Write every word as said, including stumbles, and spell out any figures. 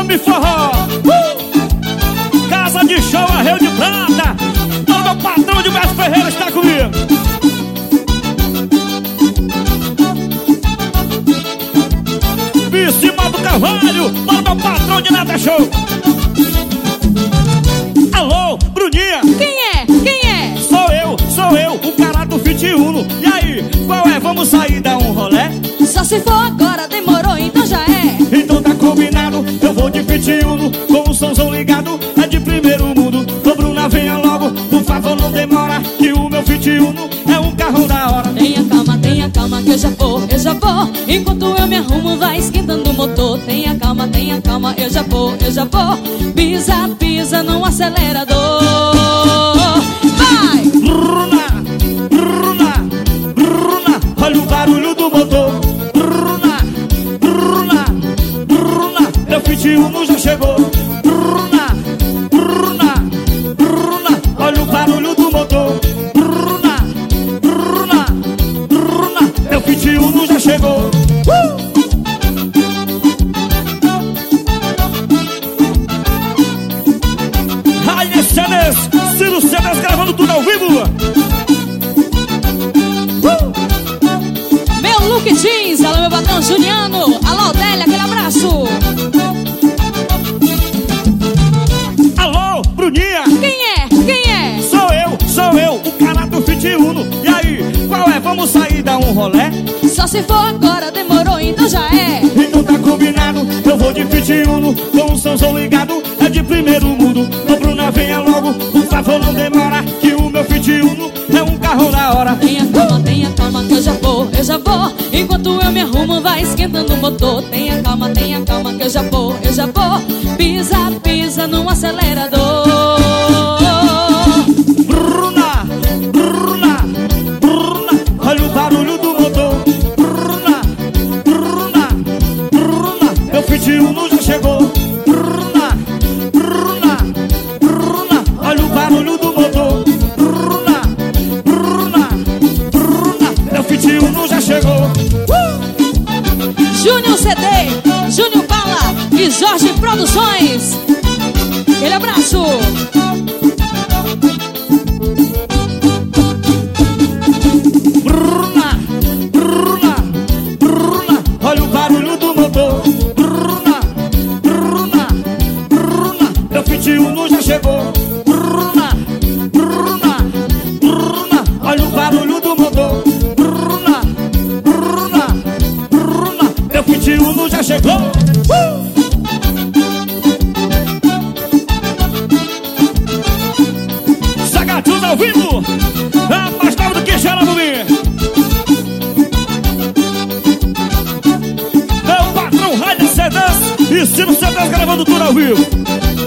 Nome Forró, uh! Casa de Show Arreio de Prata. Todo meu patrão de Mestre Ferreira está comigo. Vicimar do Carvalho, todo meu patrão de Nada Show. Alô, Bruninha. Quem é? Quem é? Sou eu, sou eu, o cara do Fit Uno. E aí, qual é? Vamos sair, dar um rolé? Só se for agora, demorou, então já é. Então tá combinado, eu vou de Fit Uno, com o somzão ligado, é de primeiro mundo. Ô Bruna, venha logo, por favor não demora, que o meu Fit Uno é um carrão da hora. Tenha calma, tenha calma que eu já vou, eu já vou. Enquanto eu me arrumo, vai esquentando o motor. Tenha calma, tenha calma, eu já vou, eu já vou. Pisa, pisa no acelerador. Vai! Bruna, Bruna, Bruna, olha o barulho do motor. Bruna, Bruna, Bruna, meu Fit Uno já chegou. Bruna, Bruna, Bruna, olha o barulho do motor. Bruna, Bruna, Bruna, meu Fit Uno já chegou. Uh! Aí esse Cenes, Ciro Cenes gravando tudo ao vivo. uh! Meu Look Jeans, alô meu patrão Juliano. Alô Odélia, aquele abraço. Alô, Bruninha. Quem é? Quem é? Sou eu, sou eu, o cara do Fit Uno. E aí, qual é? Vamos sair, dar um rolé? Só se for agora, demorou, então já é. Então tá combinado, eu vou de Fit Uno, com o somzão ligado, é de primeiro mundo. Ô Bruna, venha logo, por favor não demora, que o meu Fit Uno é um carro da hora. Tenha calma, tenha calma que eu já vou, eu já vou. Enquanto eu me arrumo, vai esquentando o motor. Tenha calma, tenha calma que eu já vou, eu já vou. Pisa, pisa no acelerador. Bruna, Bruna, Bruna, olha o barulho do motor. Bruna, Bruna, Bruna, meu Fit Uno já chegou. Bruna, Bruna, Bruna, olha o barulho do motor. Bruna, Bruna, Bruna, meu Fit Uno já chegou. Uh! Júnior C D, Júnior Bala e Jorge Produções. Aquele abraço. Bruna, Bruna, Bruna, olha o barulho do motor. Bruna, Bruna, Bruna, meu Fit Uno já chegou. Bruna, Bruna, Bruna, olha o barulho do motor. Bruna, Bruna, Bruna, meu Fit Uno já chegou. Uh! Sagatudo ao vivo, é mais novo do que chora por mim. Meu patrão Rádio Cedas e Ciro Cedas gravando tudo ao vivo.